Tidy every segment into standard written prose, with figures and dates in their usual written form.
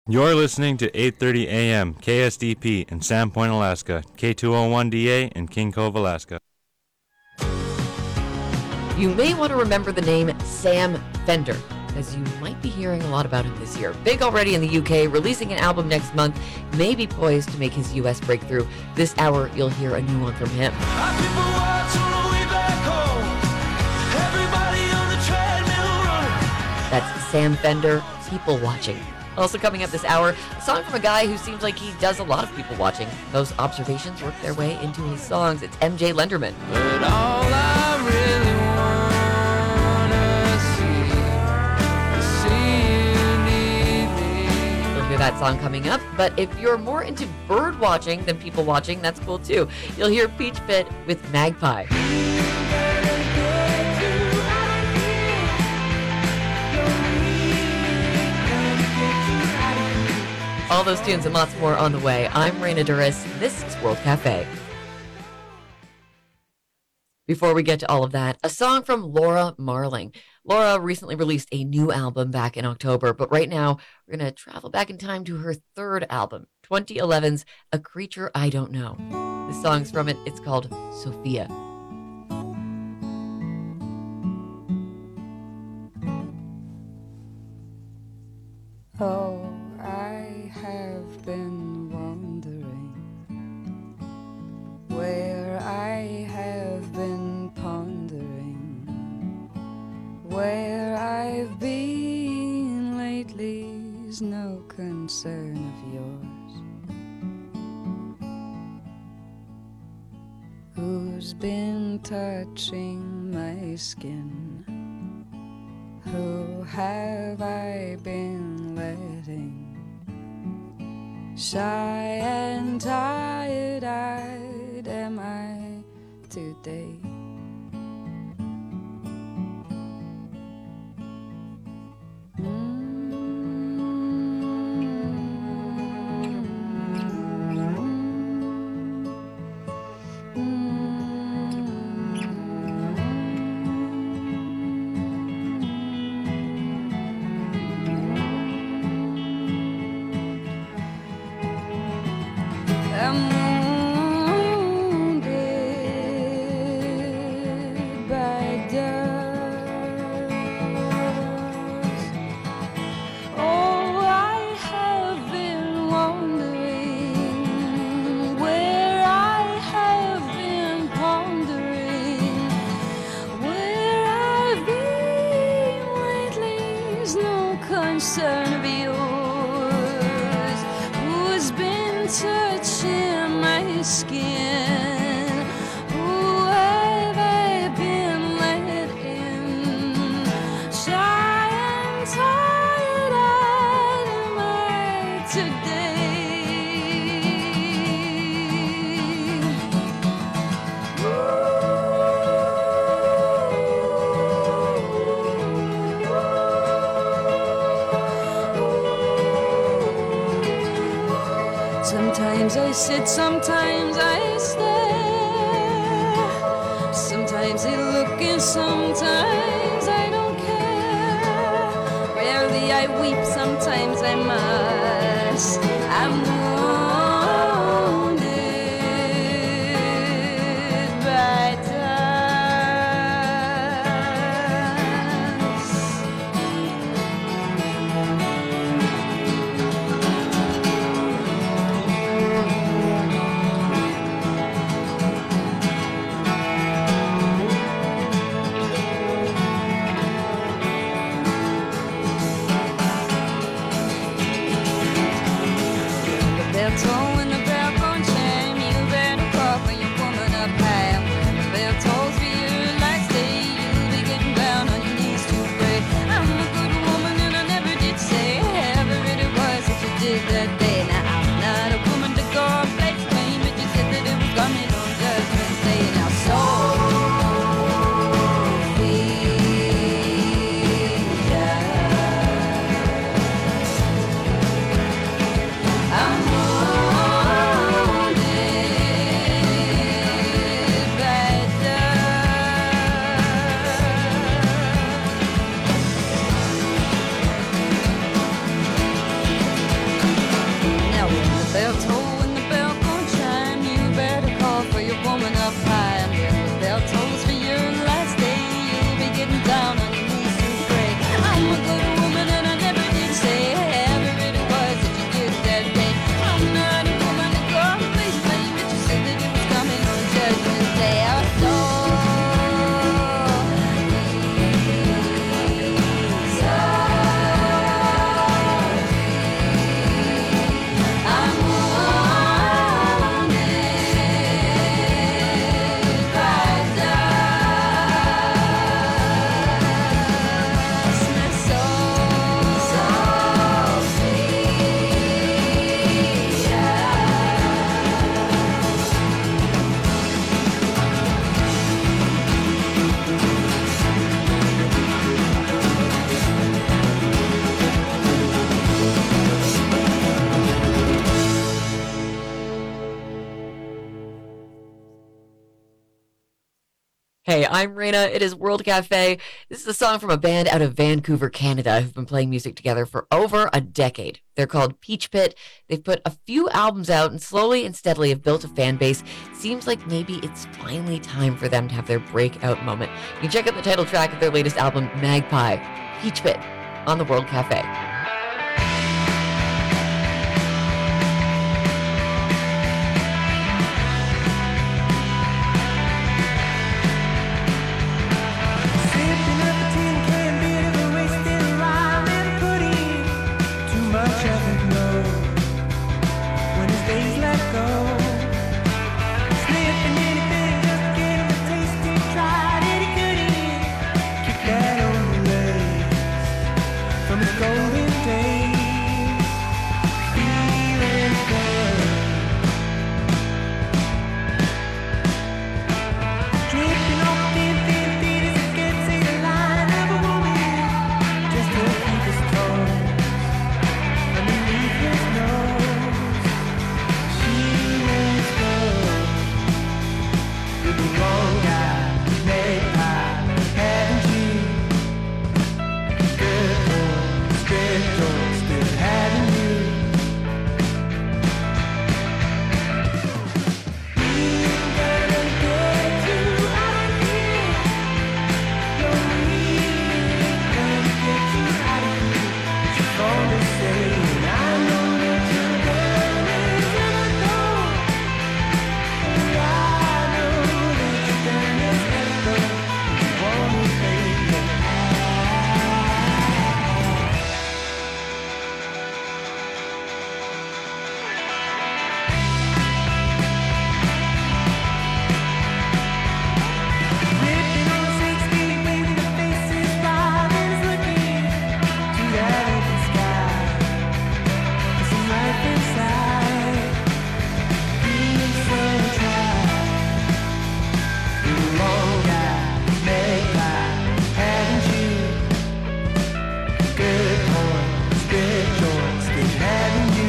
You're listening to 8:30 a.m. KSDP in Sandpoint, Alaska, K201DA in King Cove, Alaska. You may want to remember the name Sam Fender, as you might be hearing a lot about him this year. Big already in the UK, releasing an album next month, may be poised to make his US breakthrough. This hour, you'll hear a new one from him. That's Sam Fender, People Watching. Also coming up this hour, a song from a guy who seems like he does a lot of people watching. Those observations work their way into his songs. It's MJ Lenderman. But all I really wanna see you need me. You'll hear that song coming up, but if you're more into bird watching than people watching, that's cool too. You'll hear Peach Pit with Magpie. All those tunes and lots more on the way. I'm Raina Duras. This is World Cafe. Before we get to all of that, a song from Laura Marling. Laura recently released a new album back in October, but right now we're going to travel back in time to her third album, 2011's A Creature I Don't Know. The song's from it. It's called Sophia. Oh, I have been wandering where I have been pondering where I've been lately's no concern of yours. Who's been touching my skin? Who have I been letting shy and tired-eyed am I today? Concern of yours. Who's been touching my skin? Who have I been let in? Shy and tired-eyed am I today? Sometimes I sit, sometimes I stare. Sometimes I look and sometimes I don't care. Rarely I weep, sometimes I must. I'm wounded by towing the bell on shame. You better call for your woman up high. The bell tolls for you like stay. You'll be getting down on your knees to pray. I'm a good woman and I never did say ever it was that you did that day. Now I'm not a woman to go and play clean, but you said that it was coming on Judgment Day. Now Hey, I'm Raina. It is World Cafe. This is a song from a band out of Vancouver, Canada, who've been playing music together for over a decade. They're called Peach Pit. They've put a few albums out and slowly and steadily have built a fan base. Seems like maybe it's finally time for them to have their breakout moment. You can check out the title track of their latest album, Magpie. Peach Pit on the World Cafe. Sipping up a tin can, bit of a wasted rhyme and pudding. Too much of it, no. When his days let go, sniffing anything just to get him a taste. He tried and he couldn't keep that on the legs from his golden days. Feeling good, dripping off thin feet as it gets a line of a woman just to keep his toes underneath his nose. She was good with the wrong guy, magpie, hadn't you? Good boy, straight door, still hadn't you? We ain't gonna get you out of here. No, we ain't gonna get you out of here. She's only saying, I know that you're gonna never go. And I know that you're gonna never go. You want me, baby. Ripping on 16, waving the faces, Robin's looking to that open sky. There's some life inside, being so dry. The wrong guy, magpie, hadn't you? Good boy, straight joint, still hadn't you?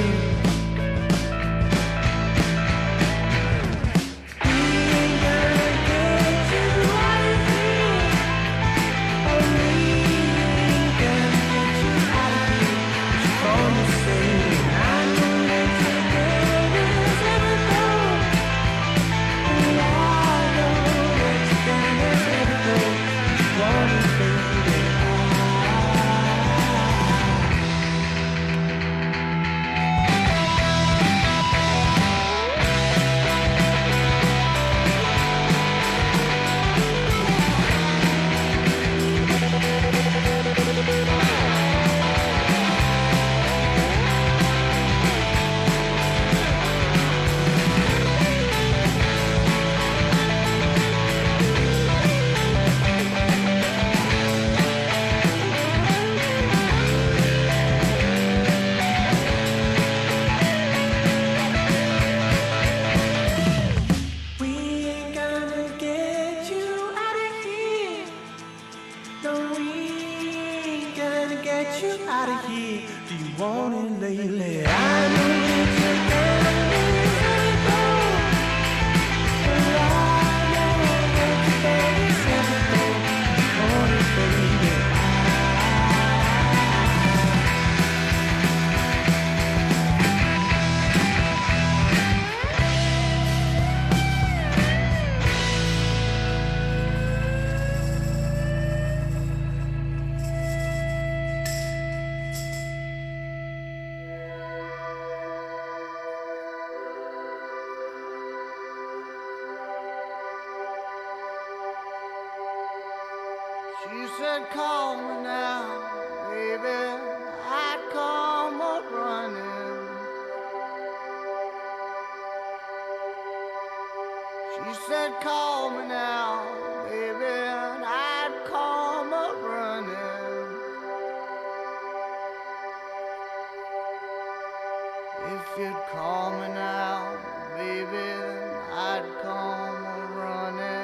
We ain't gonna get you out of here. Oh, we ain't gonna get you out of here. She's only saying, I know that you're gonna never go. And I know that you're gonna never go. You want me, baby. We ain't gonna get you out of here. No, we ain't gonna get you out of here. Do you want it, lady? I know that you're gonna let it go. And I know that you're gonna let it go. You want it, baby. She said, call me now, baby. I'd come up running. She said, call me now, baby, and I'd come up running. If you'd call me now, baby, I'd come a running.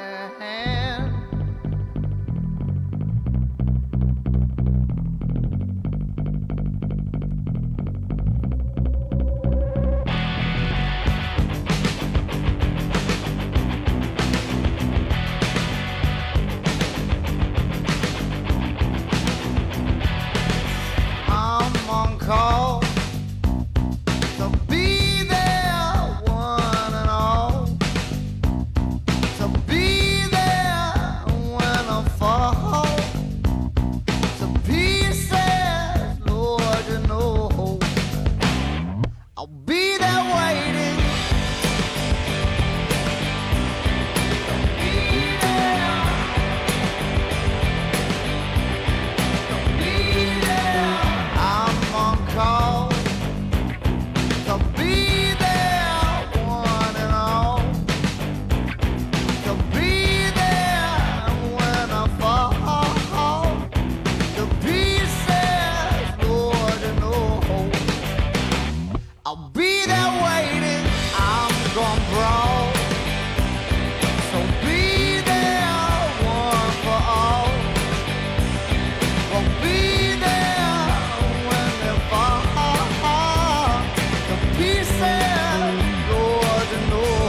I'll be there waiting. I'm gonna brawl. So be there one for all. Won't be there when they fall to pieces. Lord, you know.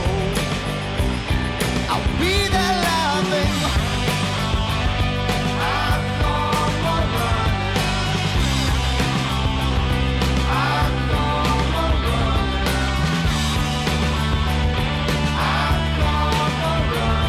I'll be there laughing. I'm gonna run. I'm gonna run. I'm gonna run.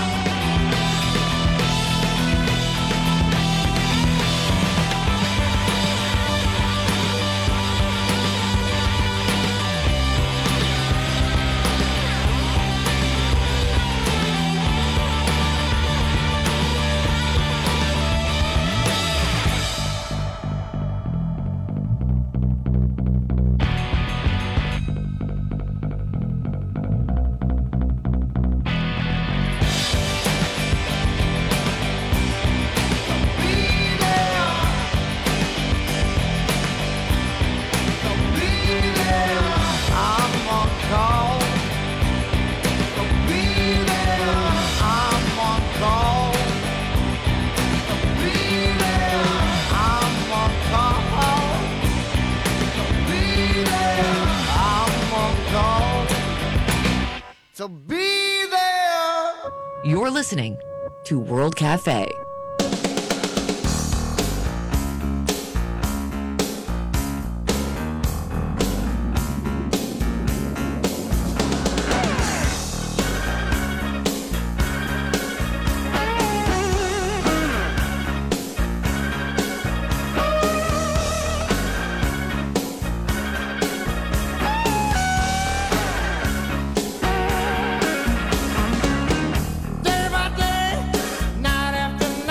So be there. You're listening to World Cafe. Day by day, night after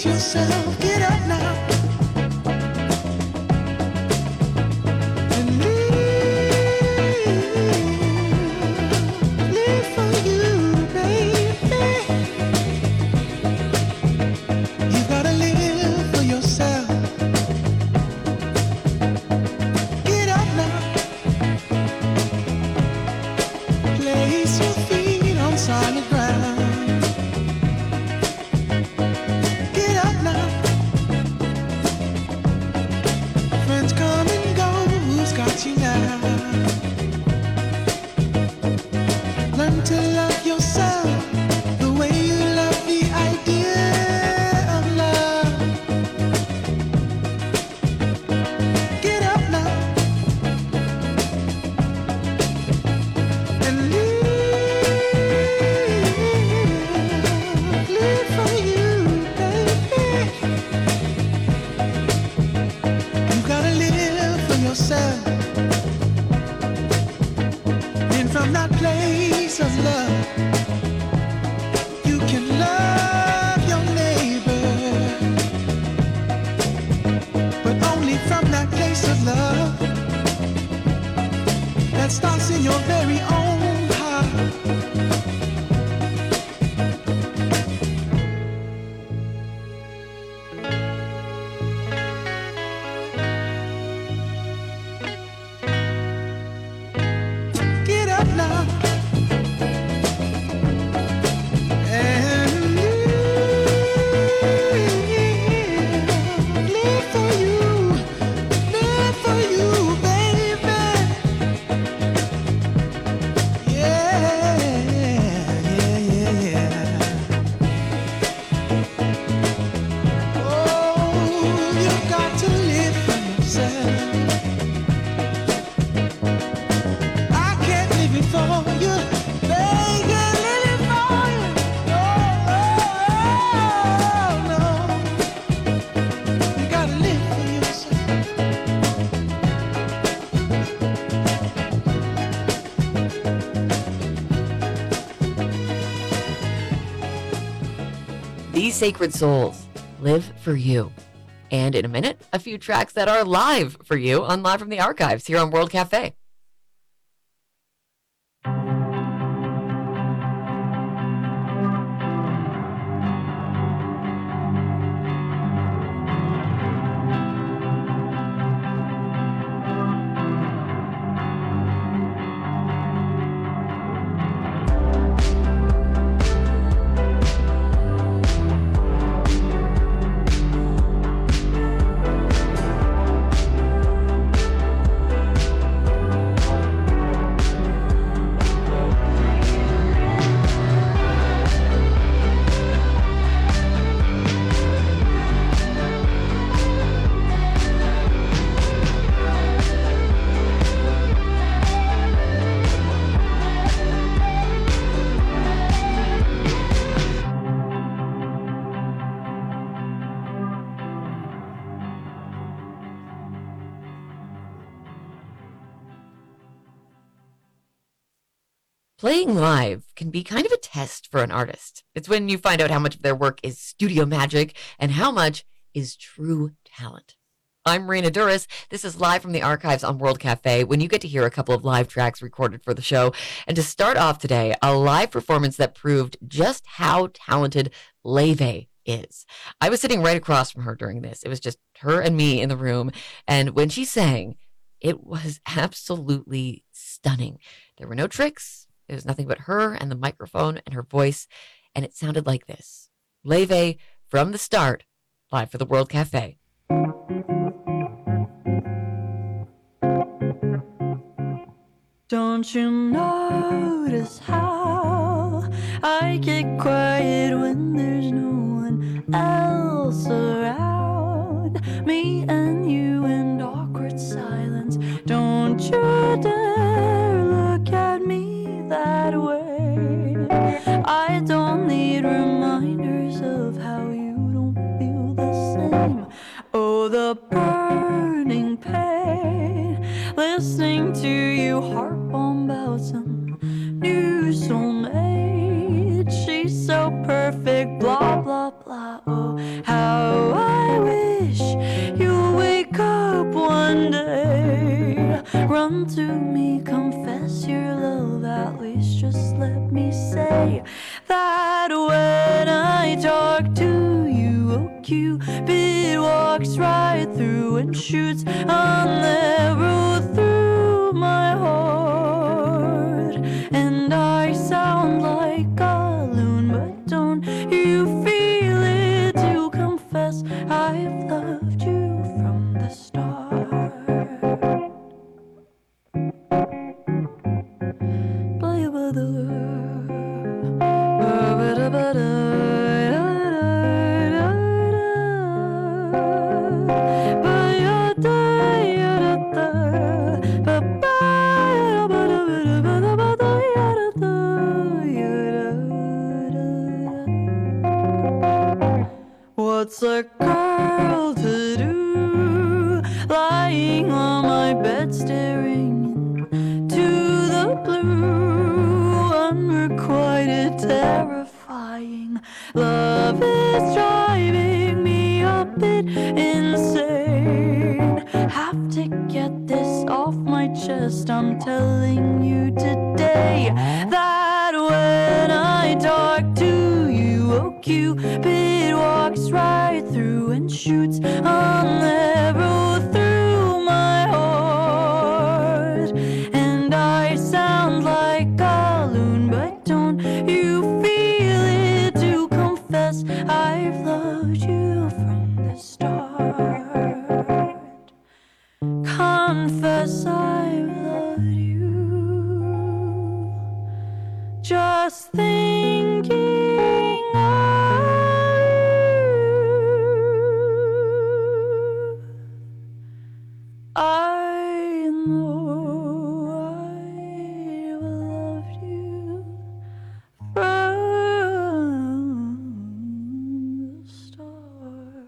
Brace yourself, get up now. And live for you, baby. You gotta live for yourself. Get up now. Place your feet on solid ground. Get up now. Friends come and go, who's got you now? Learn to love yourself the way you love the idea of love. Get up now and live for you, baby. You gotta live for yourself. And from that place of love, you can love your neighbor. But only from that place of love that starts in your very own heart. Get up now and live for you, baby. Yeah. Oh, you got to live for yourself. I can't live it for you. They can't live it for you. No. You gotta live for yourself. These Sacred Souls live for you. And in a minute, a few tracks that are live for you on Live from the Archives here on World Cafe. Playing live can be kind of a test for an artist. It's when you find out how much of their work is studio magic and how much is true talent. I'm Marina Duras. This is Live from the Archives on World Cafe, when you get to hear a couple of live tracks recorded for the show. And to start off today, a live performance that proved just how talented Laufey is. I was sitting right across from her during this. It was just her and me in the room. And when she sang, it was absolutely stunning. There were no tricks. It was nothing but her and the microphone and her voice. And it sounded like this. Laufey, from the start, live for the World Cafe. Don't you notice how I get quiet when there's no one else around? Me and you in awkward silence. Don't you dare look at me that way. I don't need reminders of how you don't feel the same. Oh, the burning pain, listening to you harp on about some new soulmate. She's so perfect, blah, blah, blah. Oh, how Run to me, confess your love. At least just let me say that when I talk to you, oh, Cupid walks right through and shoots an arrow through my heart. And I sound like a loon, but don't you feel it to confess I've loved you from the start. What's a girl to do, lying on my bed staring into the blue, unrequited, terrifying. Love is driving me a bit insane. Have to get this off my chest. I'm telling you today that when I talk to you, oh, Cupid walks right through and shoots an arrow through my heart. And I sound like a loon, but don't you feel it to confess I've loved you from the start. Confess I've loved you. Just thinking of you, I know I've loved you from the start.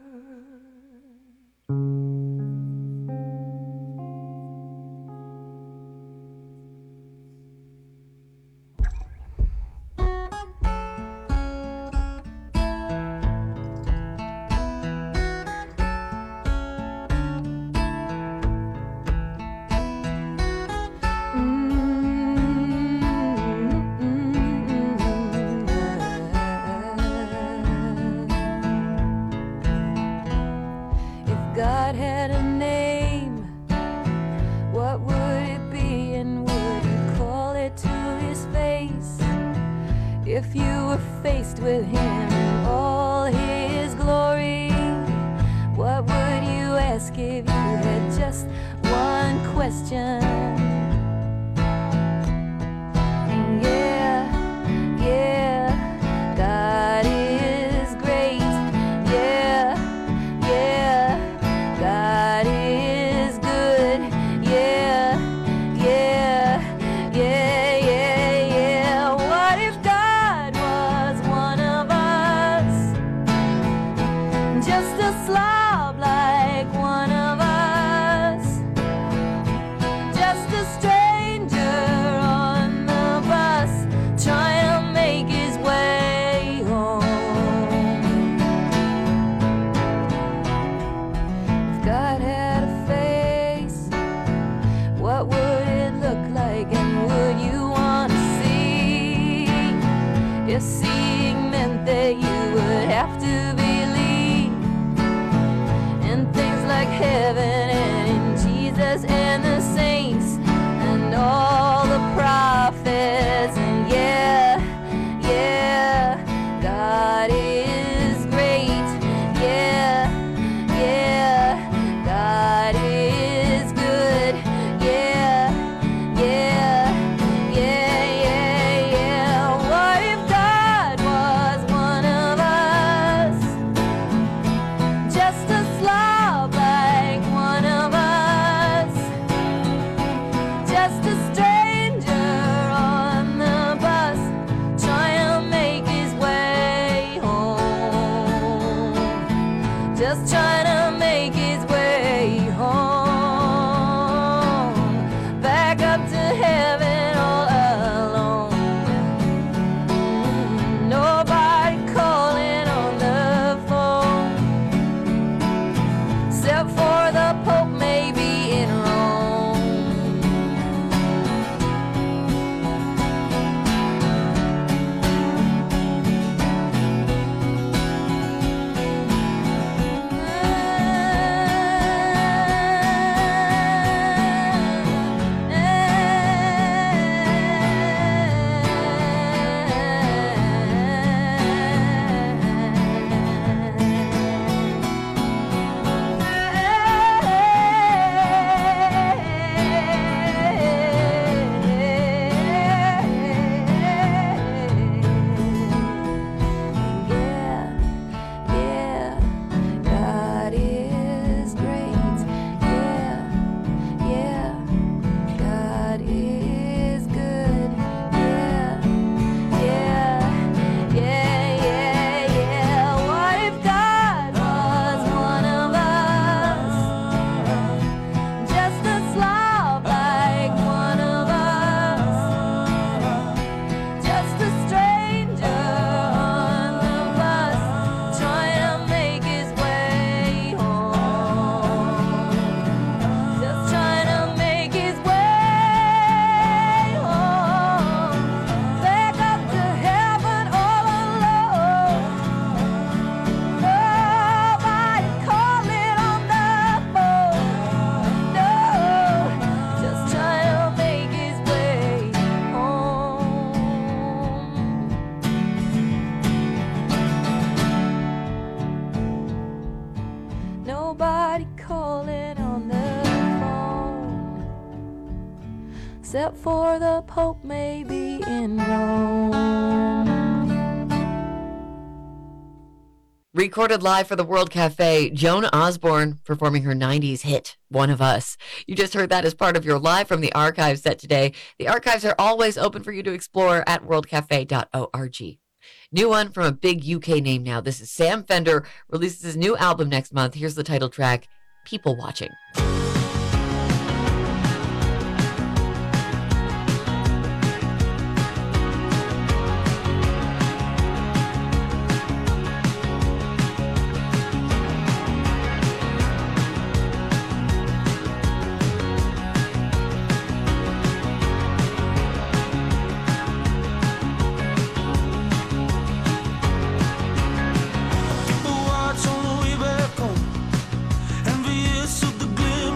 If God had a name, what would it be, and would you call it to his face? If you were faced with him in all his glory, what would you ask if you had just one question? Yeah, yeah, God is great. Yeah, yeah, God is good. Yeah, yeah, yeah, yeah, yeah. What if God was one of us? Just a slob like one of us. Just a stranger on the bus trying to make his way home. If God had a face, what would it look like, and would you want to see? If seeing meant that you would have to believe in things like heaven and in Jesus and the saints and all the prophets. And yeah, yeah, God is great. Yeah, yeah, God is good. Yeah, yeah, yeah, yeah, yeah. What if God was one of us? Just a slob like one of us. Just a stranger on the bus trying to make his way home. Just trying to make his way home. Back up to heaven all alone. Nobody calling on the phone, except for the Pope maybe in Rome. except for the Pope maybe in Rome. Recorded live for the World Cafe, Joan Osborne performing her 90s hit, One of Us. You just heard that as part of your Live from the Archives set today. The archives are always open for you to explore at worldcafe.org. New one from a big UK name now. This is Sam Fender, releases his new album next month. Here's the title track, People Watching. Watch on the way back home, envious of the glimmer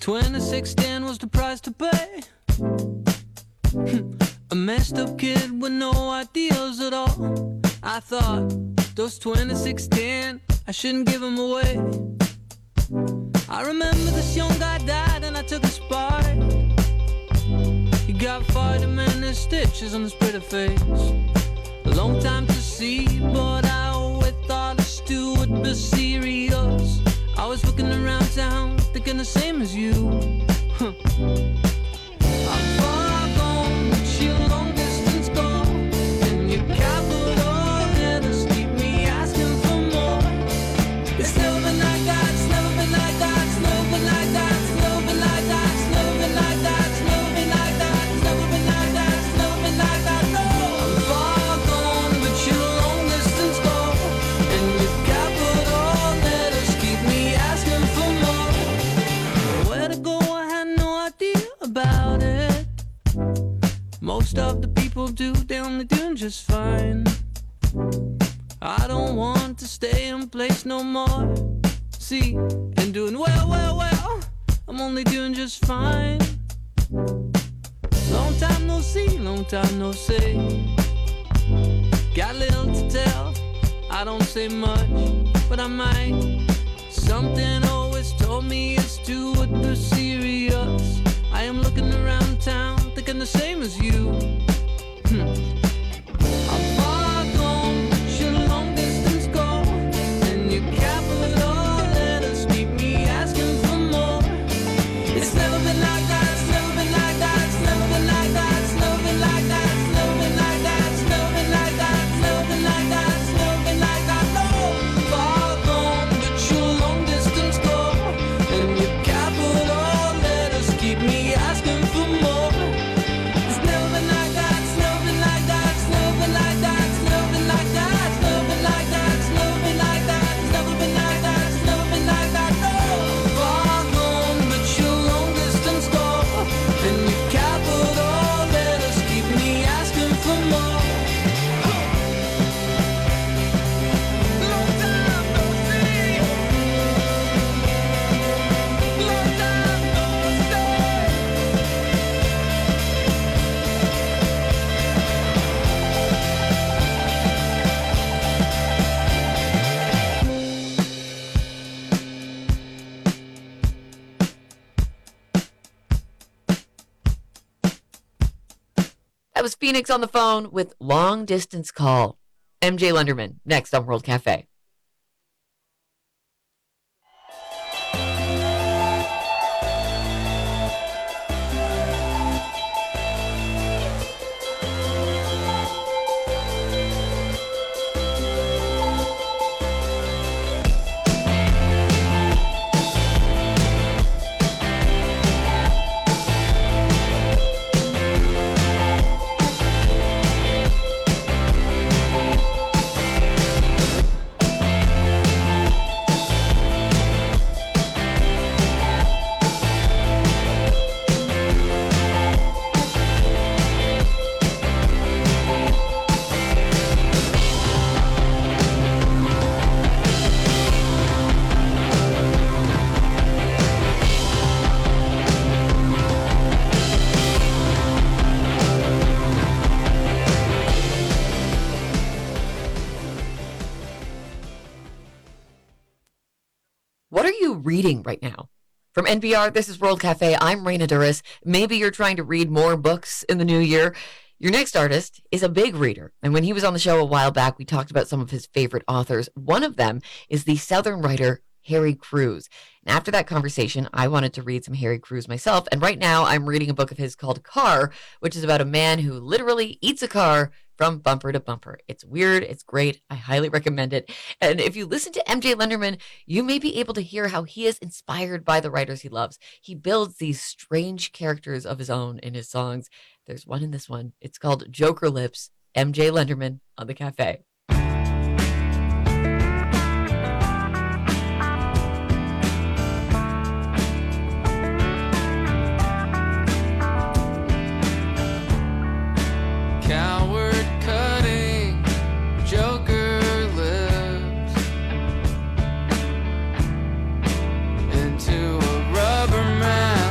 2610 was the price to pay. A messed up kid with no ideals at all. I thought those 2610, I shouldn't give them away. I remember this young guy died and I took a spot. He got vitamin and stitches on his pretty face. A long time to see, but I always thought it still would be serious. I was looking around town, thinking the same as you. I'm far gone, but your long distance call and your capital letters keep me asking for more. It's never been like that, it's never been like that, it's never been like that, it's never been like that, it's never been like that, it's never been like that, it's never been like that, it's never been like that, no. I'm far gone, but your long distance call and your capital letters keep me asking for more. Where to go, I had no idea about it. Most of the people do, they only doing just fine. I don't want to stay in place no more. See, and doing well, I'm only doing just fine. Long time no see, long time no say. Got little to tell, I don't say much, but I might. Something always told me it's too would be serious. I am looking around town, thinking the same as you. I'm far gone, but your long distance call and your capital letters keep me asking for more. It's never been like that, it's never been like that, it's never been like that, it's never been like that, it's never been like that, it's never been like that, it's never been like that, it's never been like that, no. Far gone, but your long distance call and your capital letters keep me asking for more. It's never been like that, it's never been like that, it's never been like that, it's never been like that, it's never been like that, it's never been like that, it's never been like that, it's never been like that, no. Far gone, but your long distance call and your capital letters keep me asking for more. Long time no see, long time no stay. That was Phoenix on the phone with Long Distance Call. MJ Lenderman, next on World Cafe. What are you reading right now? From NPR, this is World Cafe. I'm Raina Duras. Maybe you're trying to read more books in the new year. Your next artist is a big reader. And when he was on the show a while back, we talked about some of his favorite authors. One of them is the Southern writer Harry Crews. And after that conversation, I wanted to read some Harry Crews myself. And right now I'm reading a book of his called Car, which is about a man who literally eats a car from bumper to bumper. It's weird. It's great. I highly recommend it. And if you listen to MJ Lenderman, you may be able to hear how he is inspired by the writers he loves. He builds these strange characters of his own in his songs. There's one in this one. It's called Joker Lips. MJ Lenderman on the Cafe. Coward cutting Joker lips into a rubber man.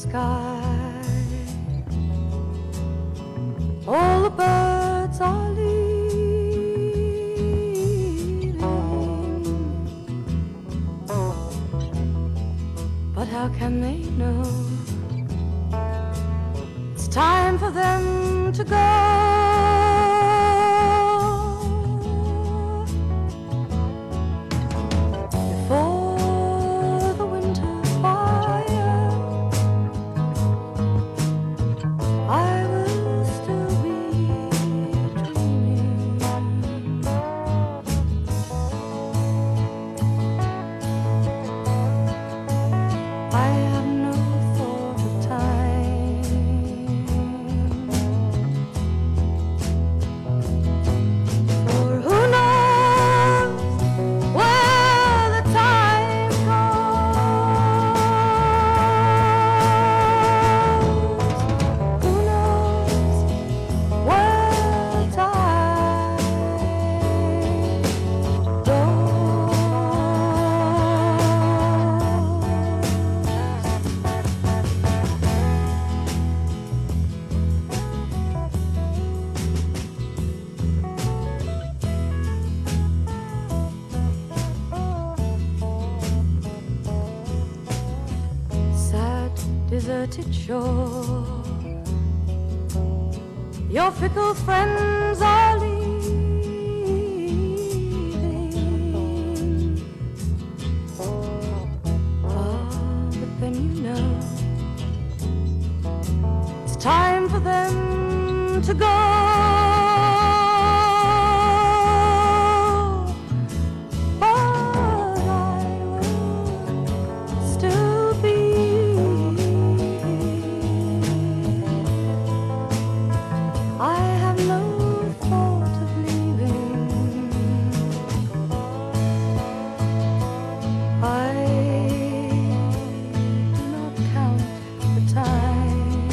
sky. All the birds are leaving, but how can they know it's time for them to go? Before the winter fire, I will still be dreaming. I have no thought of time, for who knows where the time goes? Who knows where the time sad, deserted shore. Your fickle friends are leaving. Ah, but then you know it's time for them to go. But I will still be. I have no thought of leaving. I do not count the time.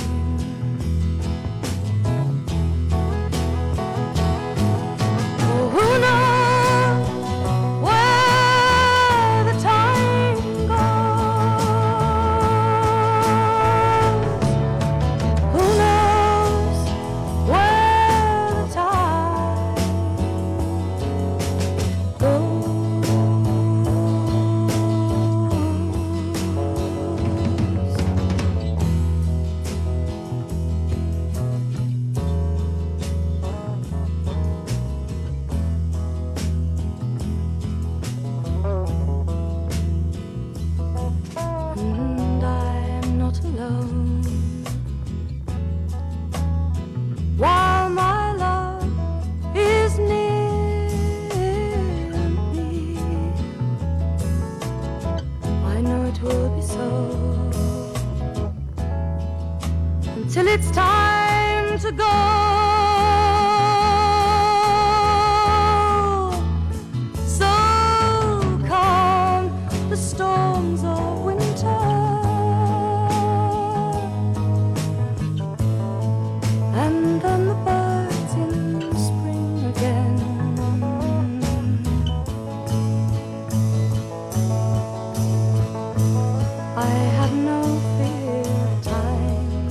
Oh, who knows where the time goes? Who knows where the time And I am not alone. While my love is near me, I know it will be so until it's time to go. So calm the storms of winter, and then the birds in spring again. I have no fear of time,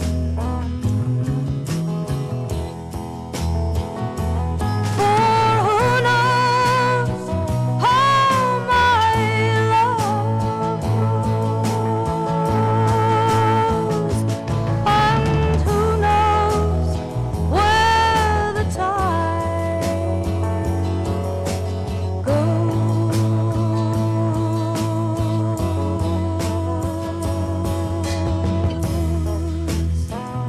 for who knows how my love grows, and who knows where the time goes.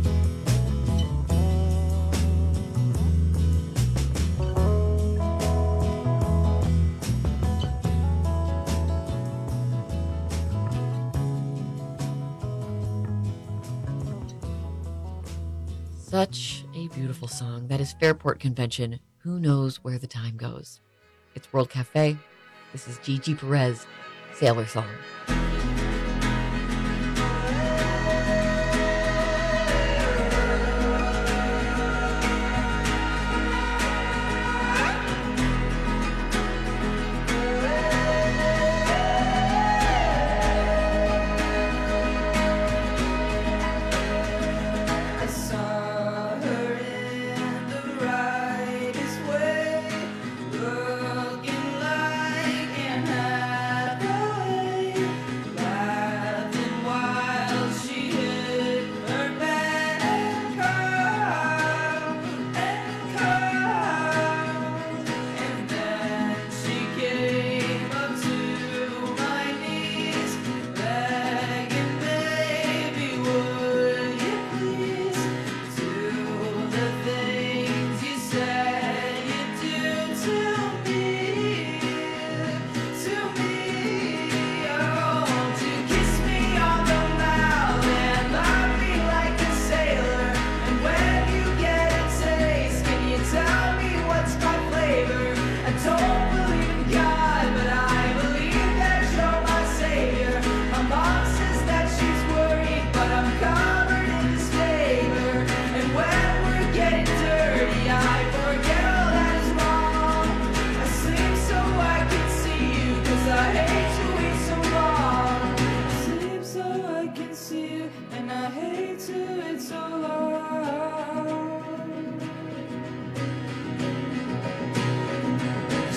Such a beautiful song. That is Fairport Convention. Who knows where the time goes? It's World Cafe. This is Gigi Perez, Sailor Song.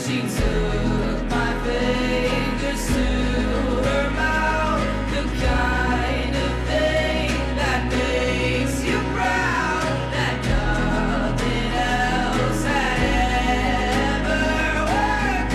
She took my fingers to her mouth, the kind of thing that makes you proud, that nothing else had ever worked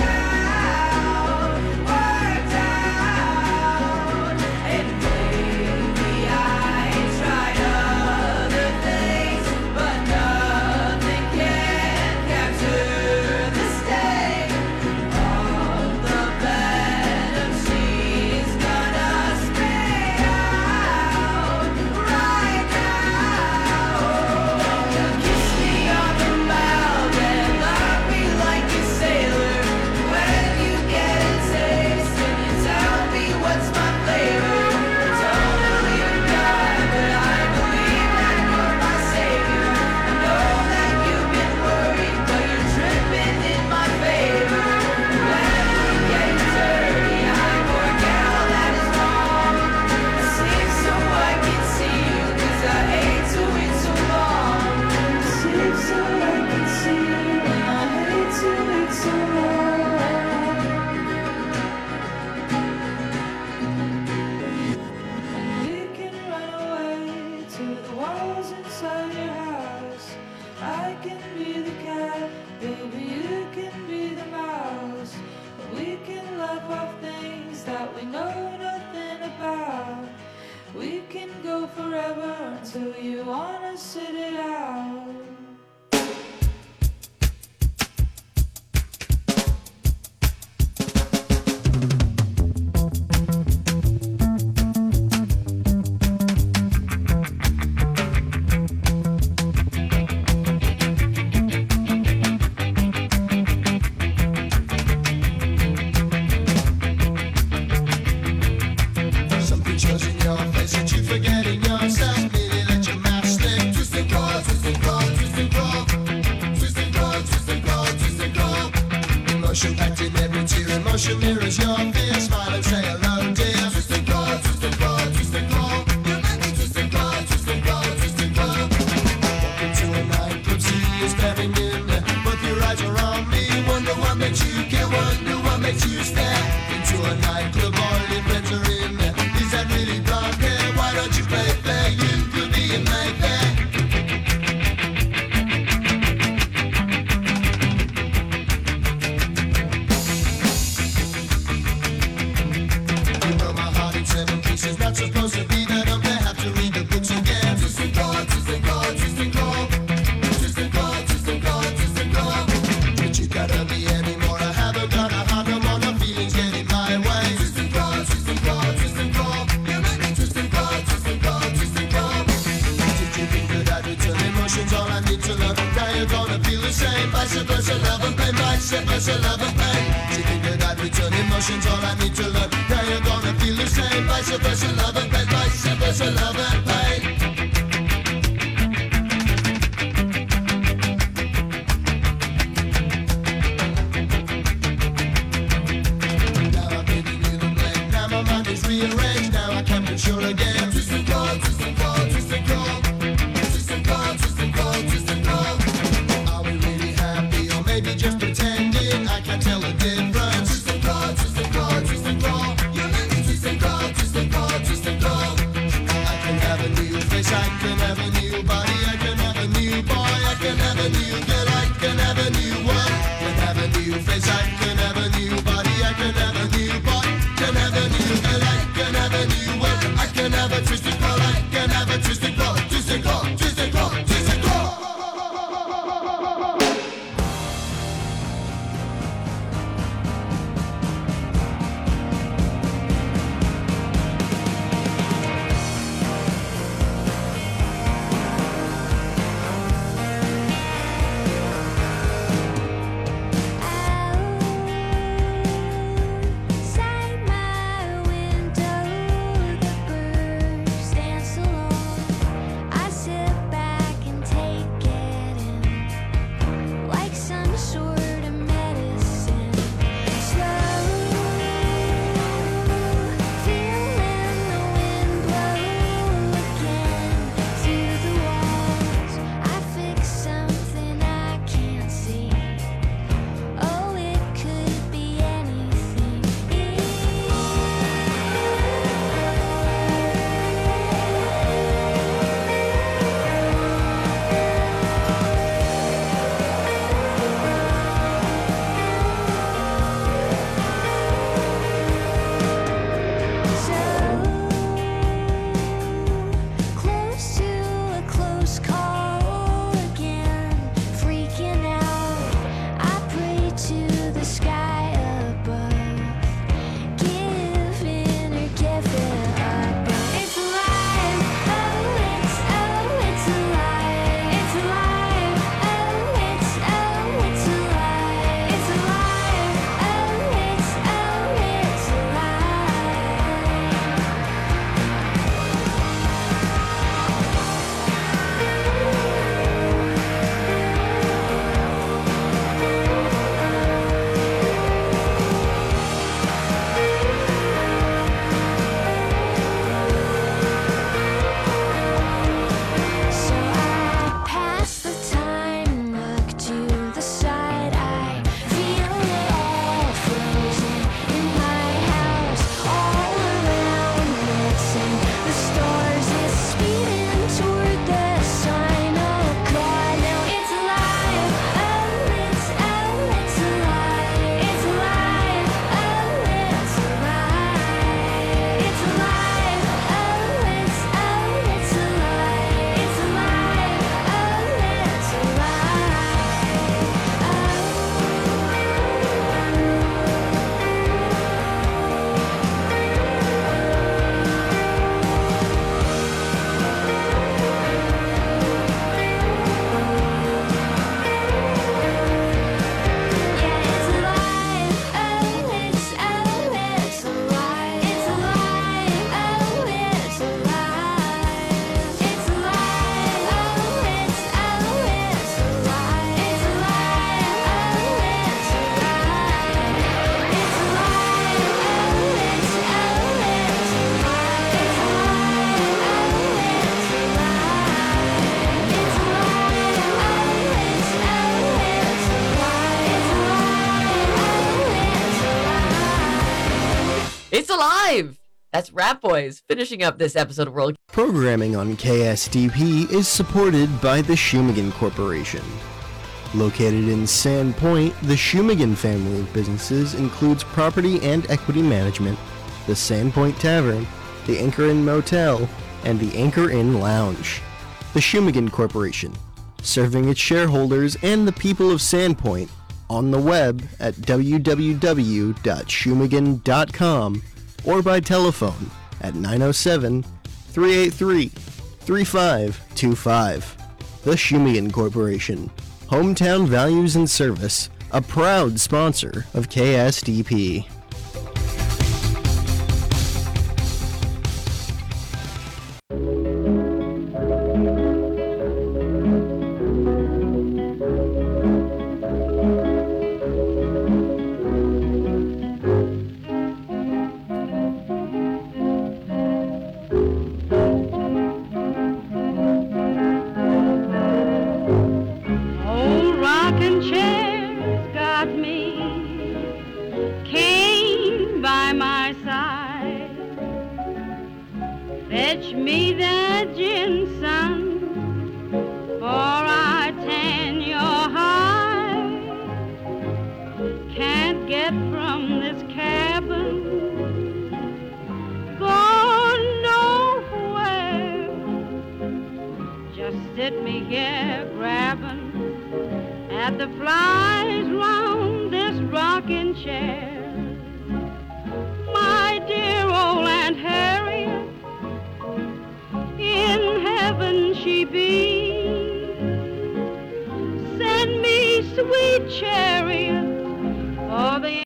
out. And maybe I tried other things, but nothing can capture the sting of the venom she's gonna spit out right now. You kiss me on the mouth and love me like a sailor. When you get a taste and you tell me what's my flavor. Don't believe God, but I believe that you're my savior. I know that you've been worried, but you're tripping in my favor. When we get dirty, I forget all that is wrong. I sleep so I can see you, 'cause I hate to wait so long. I sleep so I can see you, and I hate to wait so long. We can run away to the walls inside your house. I can be the cat, baby, you can be the mouse. We can laugh off things that we know nothing about. We can go forever until you wanna sit it out. Some pictures in your face that you forget in yourself. Maybe let your mouth slip. Twist and claw, twist and claw, twist and claw. Twist and claw, twist and claw, twist and claw. Emotion packed in every tear. Emotion mirrors your fear. Smile and say hello, dear. Twist and claw, twist and claw, twist and claw. You make me twist and claw, twist and claw, twist and claw. Walk into a nightclub, see you staring in there. Both your eyes are on me. Wonder what makes you care. Wonder what makes you stare. Into a nightclub, all your friends are in there. Is that really blonde hair? Why don't you play fair? You could be a nightmare. You know my heart in 7 pieces. Not supposed to be that up there. Have to read the books again. Twist and claw, twist and claw, twist and claw. Twist and claw, twist and claw, twist and claw. But you gotta be anymore. I haven't got a heart no more. No feelings get in my way. Twist and claw, twist and claw, twist and claw. You make me twist and claw, twist and claw, twist and claw. Did you think that I'd return emotions? All I need to learn. Now you're gonna feel the same. Vice versa, love and pain. Vice versa, love and pain. Did you think that I'd return emotions? All I need to learn. Now you're gonna feel the same. Vice versa, love and pain. Vice versa, love and pain. Now I'm giving you the blame. Now my mind is rearranged. Now I can't control again. Twist and claw, twist and claw, twist and claw. Twist and claw, twist and claw, twist and claw. Are we really happy or maybe just pretending? I can't tell the difference. Twist and claw, twist and claw, twist and claw. You make me twist and claw, twist and claw, twist and claw. I can have a new face, I can have a new body, I can have a new boy, I can have a new girl, I can have a new one. Can have a new face, I can have a new body, I can have a new boy, can have a new girl, I can have a new one. I can have a twisted claw, I can have a twisted claw, twisted claw, twisted claw, twisted claw. Out It's alive! That's Rat Boys finishing up this episode of World. Programming on KSDP is supported by the Shumagan Corporation. Located in Sandpoint, the Shumagan family of businesses includes property and equity management, the Sandpoint Tavern, the Anchor Inn Motel, and the Anchor Inn Lounge. The Shumagan Corporation, serving its shareholders and the people of Sandpoint on the web at www.shumagan.com or by telephone at 907-383-3525. The Shumagan Corporation, Hometown Values and Service, a proud sponsor of KSDP. Old rocking chair's got me, cane by my side. Fetch me that gin, son, for I tan your hide. Can't get from this cabin, go nowhere. Just sit me here grabbing at the flies round this rocking chair. My dear old Aunt Harriet, in heaven she be. Send me sweet chariot for the